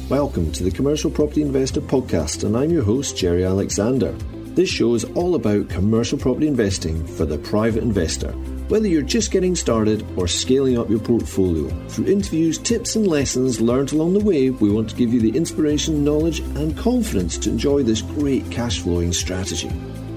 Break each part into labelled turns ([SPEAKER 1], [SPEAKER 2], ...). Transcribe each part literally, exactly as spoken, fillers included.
[SPEAKER 1] Welcome to the Commercial Property Investor Podcast, and I'm your host, Jerry Alexander. This show is all about commercial property investing for the private investor. Whether you're just getting started or scaling up your portfolio, through interviews, tips and lessons learned along the way, we want to give you the inspiration, knowledge and confidence to enjoy this great cash flowing strategy.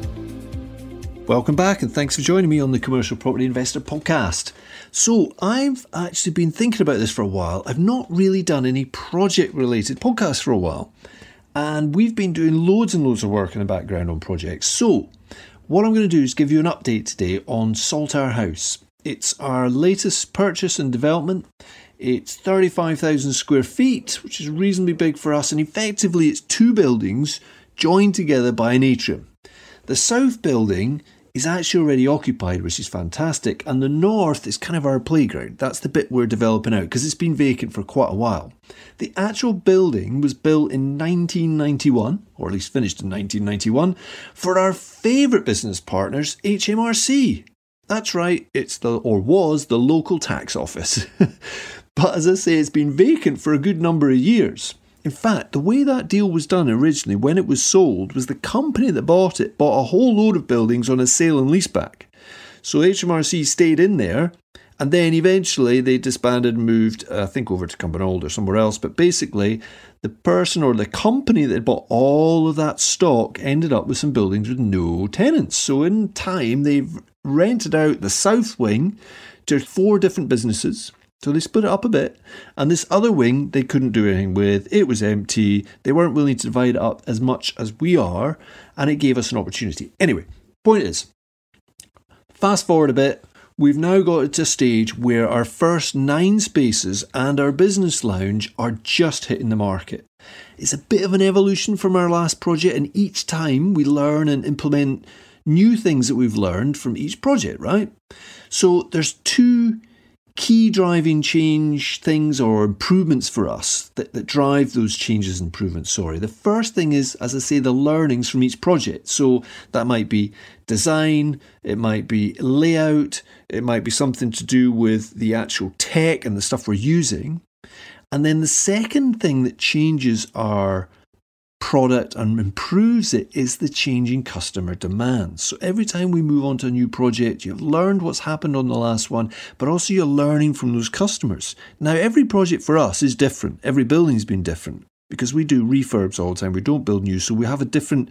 [SPEAKER 1] Welcome back and thanks for joining me on the Commercial Property Investor Podcast. So I've actually been thinking about this for a while. I've not really done any project related podcasts for a while. And we've been doing loads and loads of work in the background on projects. So what I'm going to do is give you an update today on Saltire House. It's our latest purchase and development. It's thirty-five thousand square feet, which is reasonably big for us. And effectively it's two buildings joined together by an atrium. The south building is actually already occupied, which is fantastic. And the north is kind of our playground. That's the bit we're developing out because it's been vacant for quite a while. The actual building was built in nineteen ninety-one, or at least finished in nineteen ninety-one, for our favourite business partners, H M R C. That's right, it's the, or was, the local tax office. But as I say, it's been vacant for a good number of years. In fact, the way that deal was done originally when it was sold was the company that bought it bought a whole load of buildings on a sale and leaseback. So H M R C stayed in there and then eventually they disbanded and moved, uh, I think, over to Cumbernauld or somewhere else. But basically, the person or the company that bought all of that stock ended up with some buildings with no tenants. So in time, they've rented out the south wing to four different businesses. So they split it up a bit, and this other wing they couldn't do anything with. It was empty. They weren't willing to divide it up as much as we are, and it gave us an opportunity. Anyway, point is, fast forward a bit, we've now got to a stage where our first nine spaces and our business lounge are just hitting the market. It's a bit of an evolution from our last project, and each time we learn and implement new things that we've learned from each project, right? So there's two key driving change things or improvements for us that, that drive those changes and improvements, sorry. The first thing is, as I say, the learnings from each project. So that might be design, it might be layout, it might be something to do with the actual tech and the stuff we're using. And then the second thing that changes our product and improves it is the changing customer demands. So every time we move on to a new project, you've learned what's happened on the last one, but also you're learning from those customers. Now, every project for us is different. Every building's been different because we do refurbs all the time. We don't build new. So we have a different,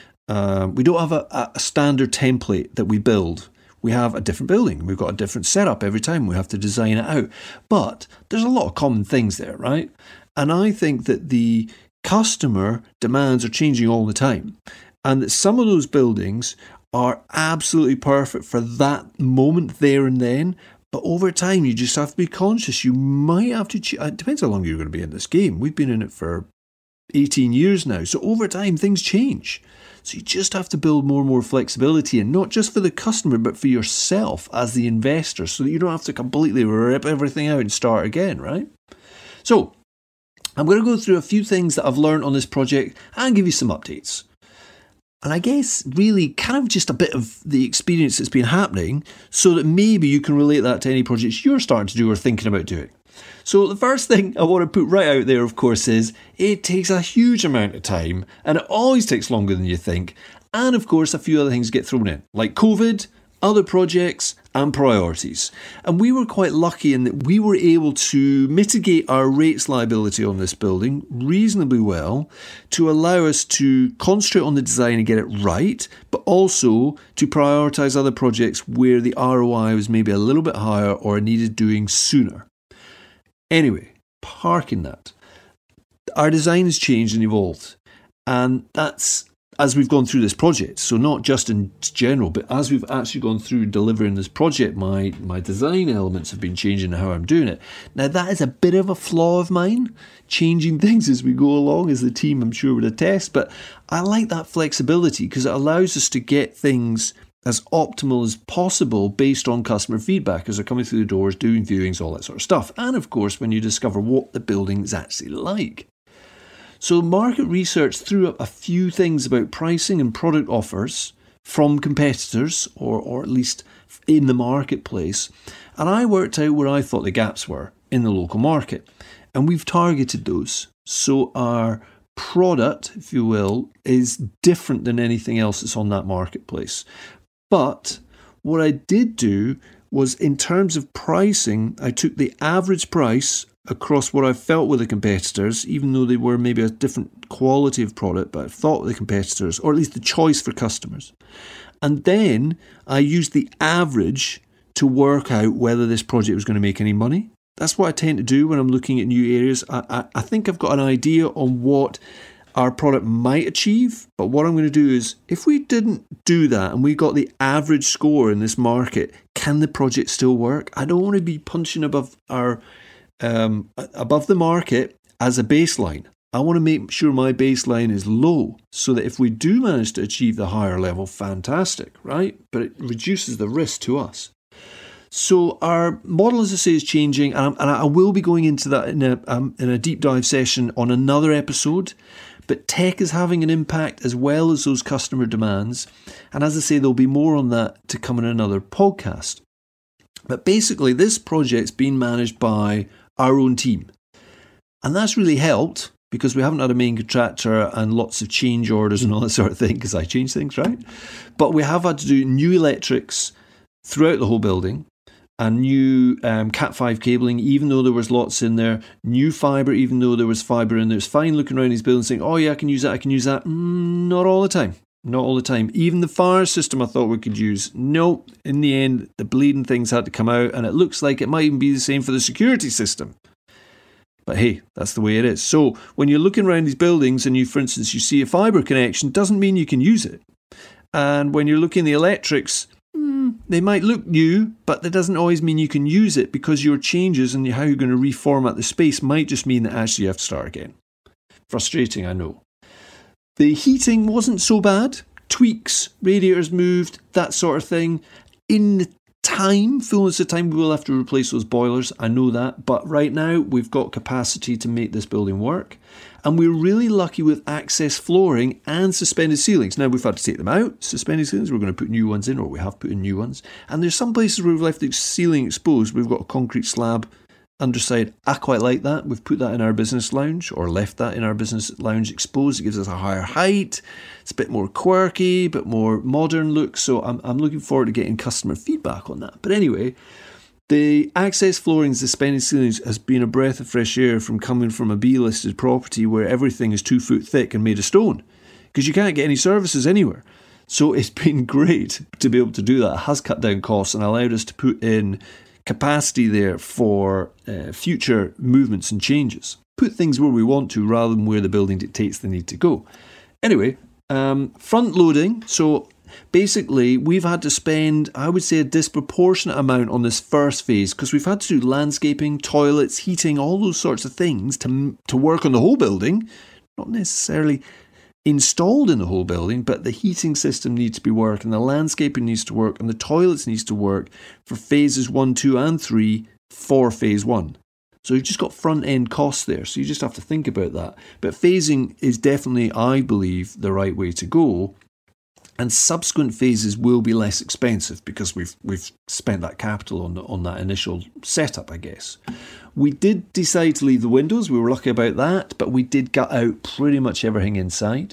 [SPEAKER 1] um, we don't have a, a standard template that we build. We have a different building. We've got a different setup every time. We have to design it out. But there's a lot of common things there, right? And I think that the customer demands are changing all the time, and that some of those buildings are absolutely perfect for that moment there and then, but over time you just have to be conscious. You might have to ch- it depends how long you're going to be in this game. We've been in it for eighteen years now, so over time things change, so you just have to build more and more flexibility, and not just for the customer but for yourself as the investor, so that you don't have to completely rip everything out and start again, right? So I'm going to go through a few things that I've learned on this project and give you some updates. And I guess really kind of just a bit of the experience that's been happening so that maybe you can relate that to any projects you're starting to do or thinking about doing. So the first thing I want to put right out there, of course, is it takes a huge amount of time and it always takes longer than you think. And of course, a few other things get thrown in, like COVID, other projects and priorities. And we were quite lucky in that we were able to mitigate our rates liability on this building reasonably well to allow us to concentrate on the design and get it right, but also to prioritise other projects where the R O I was maybe a little bit higher or needed doing sooner. Anyway, parking that. Our design has changed and evolved, and that's as we've gone through this project. So not just in general, but as we've actually gone through delivering this project, my, my design elements have been changing how I'm doing it. Now that is a bit of a flaw of mine, changing things as we go along, as the team I'm sure would attest, but I like that flexibility because it allows us to get things as optimal as possible based on customer feedback as they're coming through the doors, doing viewings, all that sort of stuff. And of course, when you discover what the building is actually like. So market research threw up a few things about pricing and product offers from competitors, or, or at least in the marketplace. And I worked out where I thought the gaps were. in the local market. And we've targeted those. So our product, if you will, is different than anything else that's on that marketplace. But what I did do was, in terms of pricing, I took the average price across what I felt were the competitors, even though they were maybe a different quality of product, but I thought the competitors, or at least the choice for customers. And then I used the average to work out whether this project was going to make any money. That's what I tend to do when I'm looking at new areas. I, I, I think I've got an idea on what our product might achieve, but what I'm going to do is, if we didn't do that and we got the average score in this market, can the project still work? I don't want to be punching above our um, above the market as a baseline. I want to make sure my baseline is low, so that if we do manage to achieve the higher level, fantastic, right? But it reduces the risk to us. So our model, as I say, is changing, and, and I will be going into that in a um, in a deep dive session on another episode. But tech is having an impact as well as those customer demands, and as I say, there'll be more on that to come in another podcast. But basically, this project's been managed by our own team, and that's really helped because we haven't had a main contractor and lots of change orders and all that sort of thing, because I change things, right? But we have had to do new electrics throughout the whole building, and new um, cat five cabling, even though there was lots in there, new fibre, even though there was fibre in there. It's fine looking around these buildings saying, oh yeah, I can use that, I can use that. Mm, not all the time. Not all the time. Even the fire system I thought we could use. No, in the end, the bleeding things had to come out, and it looks like it might even be the same for the security system. But hey, that's the way it is. So when you're looking around these buildings and you, for instance, you see a fibre connection, doesn't mean you can use it. And when you're looking at the electrics, mm, they might look new, but that doesn't always mean you can use it, because your changes and how you're going to reformat the space might just mean that actually you have to start again. Frustrating, I know. The heating wasn't so bad. Tweaks, radiators moved, that sort of thing. In time, fullness of time, we will have to replace those boilers. I know that. But right now, we've got capacity to make this building work. And we're really lucky with access flooring and suspended ceilings. Now, we've had to take them out, suspended ceilings. We're going to put new ones in, or we have put in new ones. And there's some places where we've left the ceiling exposed. We've got a concrete slab underside. I quite like that. We've put that in our business lounge, or left that in our business lounge exposed. It gives us a higher height. It's a bit more quirky, a bit more modern look. So I'm, I'm looking forward to getting customer feedback on that. But anyway, the access flooring, suspended ceilings, has been a breath of fresh air from coming from a B-listed property where everything is two foot thick and made of stone, because you can't get any services anywhere. So it's been great to be able to do that. It has cut down costs and allowed us to put in capacity there for uh, future movements and changes. Put things where we want to rather than where the building dictates they need to go. Anyway, um, front loading. So basically, we've had to spend, I would say, a disproportionate amount on this first phase, because we've had to do landscaping, toilets, heating, all those sorts of things to to work on the whole building. Not necessarily installed in the whole building, but the heating system needs to be working, the landscaping needs to work, and the toilets needs to work for phases one, two, and three for phase one. So you've just got front end costs there, so you just have to think about that. But phasing is definitely, I believe, the right way to go. And subsequent phases will be less expensive because we've we've spent that capital on the, on that initial setup, I guess. We did decide to leave the windows. We were lucky about that, but we did gut out pretty much everything inside.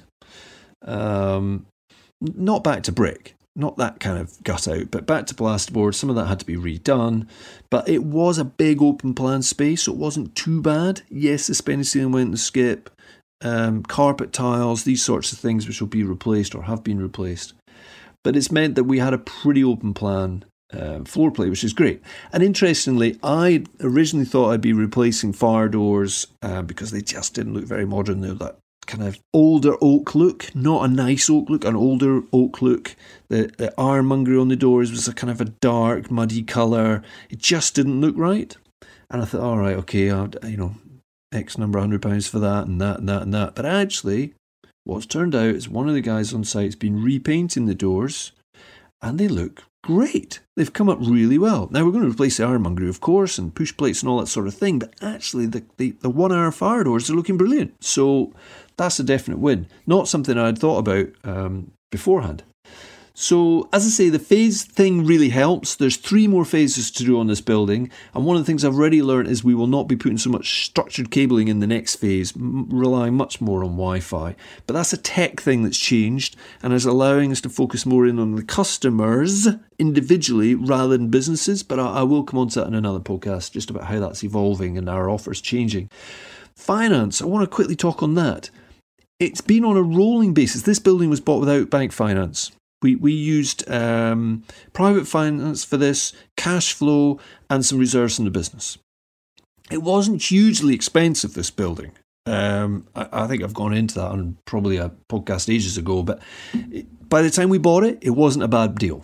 [SPEAKER 1] Um, not back to brick, not that kind of gut out, but back to plasterboard. Some of that had to be redone, but it was a big open plan space, so it wasn't too bad. Yes, the suspended ceiling went to skip. Um, carpet tiles, these sorts of things which will be replaced or have been replaced. But it's meant that we had a pretty open plan uh, floor plate, which is great. And interestingly, I originally thought I'd be replacing fire doors uh, because they just didn't look very modern. They were that kind of older oak look, not a nice oak look, an older oak look. The, the ironmongery on the doors was a kind of a dark, muddy colour. It just didn't look right. And I thought, all right, okay, I'll, you know, X number of hundred pounds for that and that and that and that. But actually, what's turned out is one of the guys on site's been repainting the doors, and they look great. They've come up really well. Now, we're going to replace the ironmongery, of course, and push plates and all that sort of thing, but actually the, the, the one-hour fire doors are looking brilliant. So that's a definite win. Not something I'd thought about um, beforehand. So, as I say, the phase thing really helps. There's three more phases to do on this building. And one of the things I've already learned is we will not be putting so much structured cabling in the next phase, m- relying much more on Wi-Fi. But that's a tech thing that's changed and is allowing us to focus more in on the customers individually rather than businesses. But I, I will come on to that in another podcast, just about how that's evolving and our offers changing. Finance, I want to quickly talk on that. It's been on a rolling basis. This building was bought without bank finance. We we used um, private finance for this, cash flow, and some reserves in the business. It wasn't hugely expensive, this building. Um, I, I think I've gone into that on probably a podcast ages ago, but it, by the time we bought it, it wasn't a bad deal.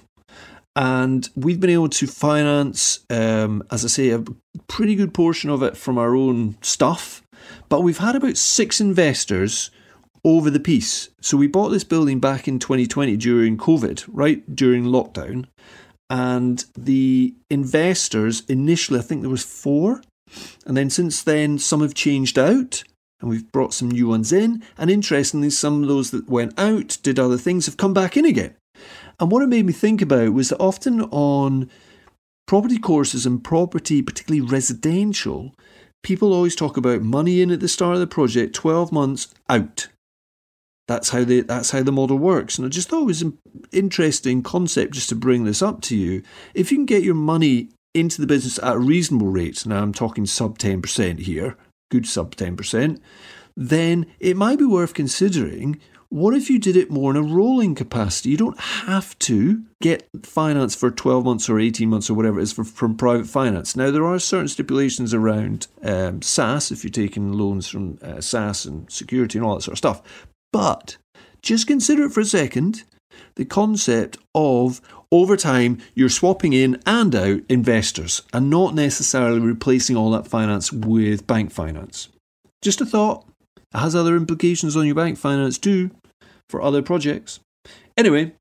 [SPEAKER 1] And we've been able to finance, um, as I say, a pretty good portion of it from our own stuff. But we've had about six investors over the piece. So we bought this building back in twenty twenty during COVID, right during lockdown. And the investors, initially, I think there was four. And then since then, some have changed out and we've brought some new ones in. And interestingly, some of those that went out, did other things, have come back in again. And what it made me think about was that often on property courses and property, particularly residential, people always talk about money in at the start of the project, twelve months out. That's how the that's how the model works. And I just thought it was an interesting concept just to bring this up to you. If you can get your money into the business at a reasonable rate, now I'm talking sub ten percent here, good sub ten percent, then it might be worth considering, what if you did it more in a rolling capacity? You don't have to get finance for twelve months or eighteen months or whatever it is for, from private finance. Now, there are certain stipulations around um, S A S, if you're taking loans from uh, S A S and security and all that sort of stuff. But just consider it for a second, the concept of over time you're swapping in and out investors and not necessarily replacing all that finance with bank finance. Just a thought. It has other implications on your bank finance too for other projects. Anyway,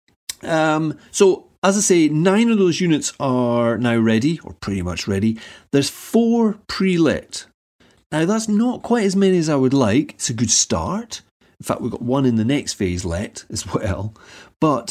[SPEAKER 1] um, so as I say, nine of those units are now ready, or pretty much ready. There's four pre-let. Now that's not quite as many as I would like. It's a good start. In fact, we've got one in the next phase let as well. But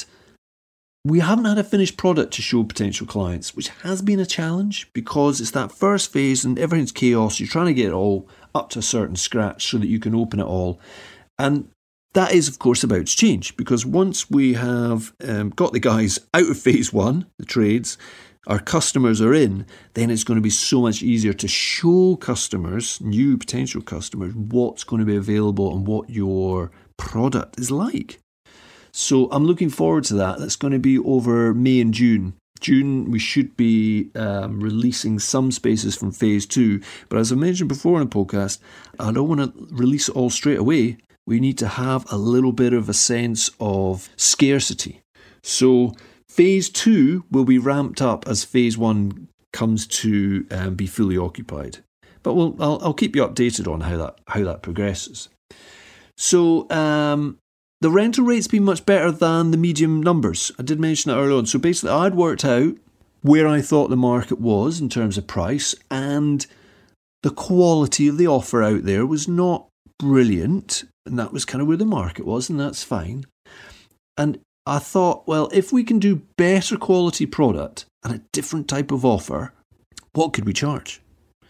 [SPEAKER 1] we haven't had a finished product to show potential clients, which has been a challenge because it's that first phase and everything's chaos. You're trying to get it all up to a certain scratch so that you can open it all. And that is, of course, about to change because once we have um, got the guys out of phase one, the trades, our customers are in, then it's going to be so much easier to show customers, new potential customers, what's going to be available and what your product is like. So I'm looking forward to that. That's going to be over May and June. June, we should be um, releasing some spaces from phase two. But as I mentioned before in the podcast, I don't want to release it all straight away. We need to have a little bit of a sense of scarcity. So phase two will be ramped up as phase one comes to um, be fully occupied. But we'll, I'll, I'll keep you updated on how that how that progresses. So um, the rental rate's been much better than the medium numbers. I did mention that earlier on. So basically, I'd worked out where I thought the market was in terms of price, and the quality of the offer out there was not brilliant, and that was kind of where the market was, and that's fine. And I thought, well, if we can do better quality product and a different type of offer, what could we charge?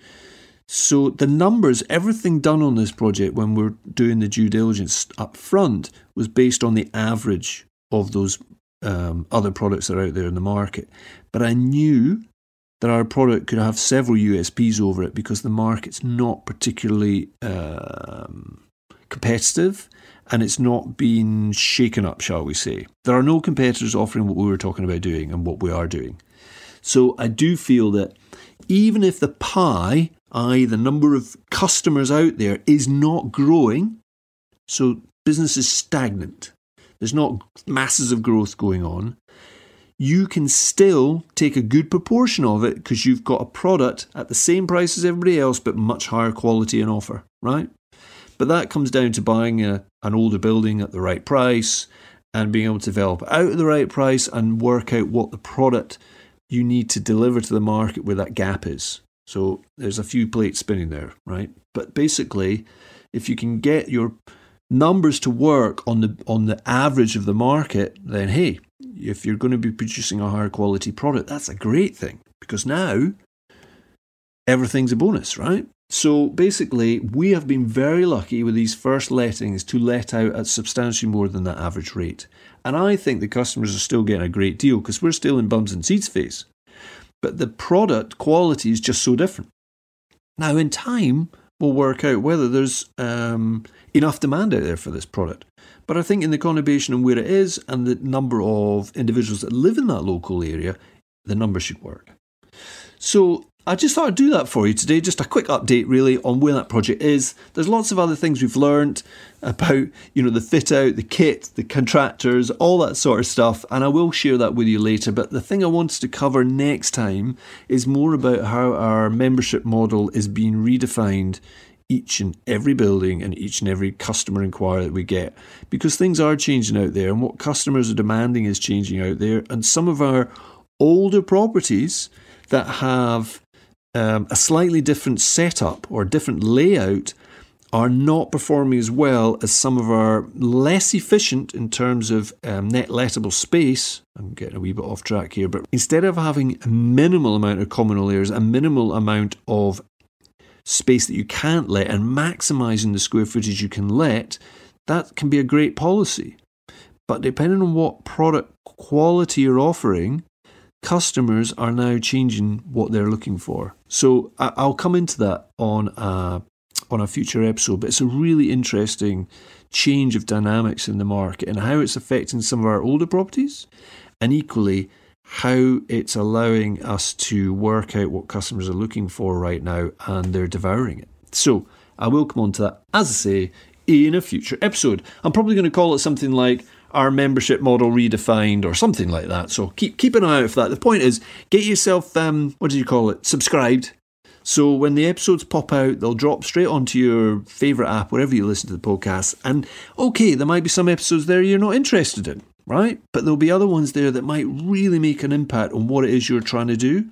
[SPEAKER 1] So the numbers, everything done on this project when we're doing the due diligence up front was based on the average of those um, other products that are out there in the market. But I knew that our product could have several U S Ps over it because the market's not particularly um, competitive and it's not been shaken up, shall we say. There are no competitors offering what we were talking about doing and what we are doing. So I do feel that even if the pie, that is the number of customers out there, is not growing, so business is stagnant, there's not masses of growth going on, you can still take a good proportion of it because you've got a product at the same price as everybody else but much higher quality and offer, right? But that comes down to buying a, an older building at the right price and being able to develop it out at the right price and work out what the product you need to deliver to the market where that gap is. So there's a few plates spinning there, right? But basically, if you can get your numbers to work on the on the average of the market, then hey, if you're going to be producing a higher quality product, that's a great thing, because now everything's a bonus, right? So basically, we have been very lucky with these first lettings to let out at substantially more than that average rate. And I think the customers are still getting a great deal because we're still in bums and seats phase. But the product quality is just so different. Now, in time, we'll work out whether there's um, enough demand out there for this product. But I think in the conurbation and where it is and the number of individuals that live in that local area, the numbers should work. So I just thought I'd do that for you today. Just a quick update really on where that project is. There's lots of other things we've learned about, you know, the fit out, the kit, the contractors, all that sort of stuff. And I will share that with you later. But the thing I wanted to cover next time is more about how our membership model is being redefined each and every building and each and every customer inquiry that we get, because things are changing out there and what customers are demanding is changing out there. And some of our older properties that have um, a slightly different setup or different layout are not performing as well as some of our less efficient in terms of um, net lettable space. I'm getting a wee bit off track here, but instead of having a minimal amount of communal areas, a minimal amount of space that you can't let and maximising the square footage you can let, that can be a great policy. But depending on what product quality you're offering, customers are now changing what they're looking for. So I'll come into that on a, on a future episode, but it's a really interesting change of dynamics in the market and how it's affecting some of our older properties, and equally how it's allowing us to work out what customers are looking for right now, and they're devouring it. So I will come on to that, as I say, in a future episode. I'm probably going to call it something like our membership model redefined or something like that. So keep keep an eye out for that. The point is, get yourself, um, what do you call it, subscribed. So when the episodes pop out, they'll drop straight onto your favourite app, wherever you listen to the podcast. And okay, there might be some episodes there you're not interested in, right? But there'll be other ones there that might really make an impact on what it is you're trying to do.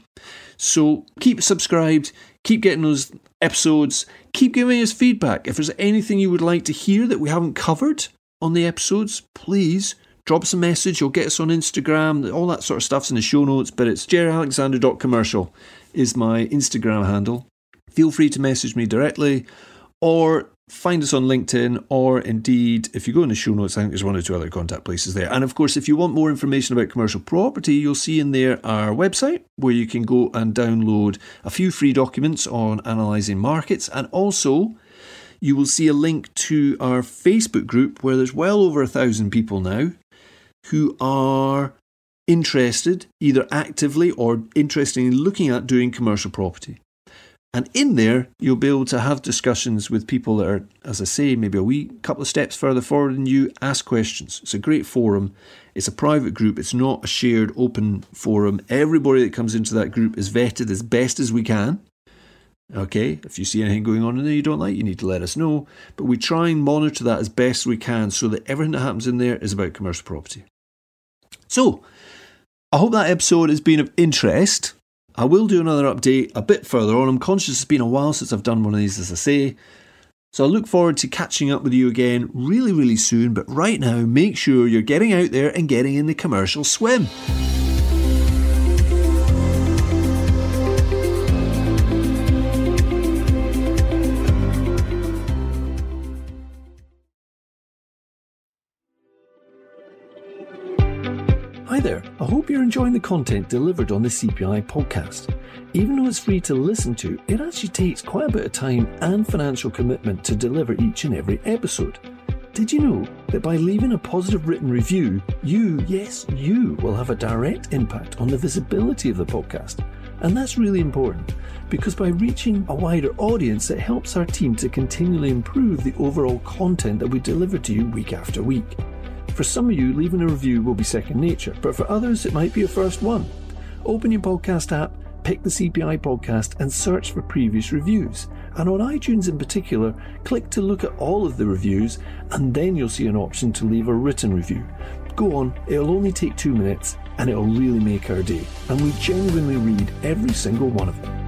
[SPEAKER 1] So keep subscribed, keep getting those episodes, keep giving us feedback. If there's anything you would like to hear that we haven't covered on the episodes, please drop us a message. You'll get us on Instagram. All that sort of stuff's in the show notes, but it's jerry alexander dot commercial is my Instagram handle. Feel free to message me directly or find us on LinkedIn, or indeed, if you go in the show notes, I think there's one or two other contact places there. And of course, if you want more information about commercial property, you'll see in there our website where you can go and download a few free documents on analysing markets. And also, you will see a link to our Facebook group where there's well over a thousand people now who are interested, either actively or interested in looking at doing commercial property. And in there, you'll be able to have discussions with people that are, as I say, maybe a wee couple of steps further forward than you. Ask questions. It's a great forum. It's a private group. It's not a shared open forum. Everybody that comes into that group is vetted as best as we can. Okay, if you see anything going on in there you don't like, you need to let us know. But we try and monitor that as best we can so that everything that happens in there is about commercial property. So, I hope that episode has been of interest. I will do another update a bit further on. I'm conscious it's been a while since I've done one of these, as I say. So I look forward to catching up with you again really, really soon. But right now, make sure you're getting out there and getting in the commercial swim. Hi there, I hope you're enjoying the content delivered on the C P I podcast. Even though it's free to listen to, it actually takes quite a bit of time and financial commitment to deliver each and every episode. Did you know that by leaving a positive written review, you, yes, you, will have a direct impact on the visibility of the podcast? And that's really important, because by reaching a wider audience, it helps our team to continually improve the overall content that we deliver to you week after week. For some of you, leaving a review will be second nature, but for others, it might be your first one. Open your podcast app, pick the C P I podcast and search for previous reviews. And on iTunes in particular, click to look at all of the reviews, and then you'll see an option to leave a written review. Go on, it'll only take two minutes and it'll really make our day. And we genuinely read every single one of them.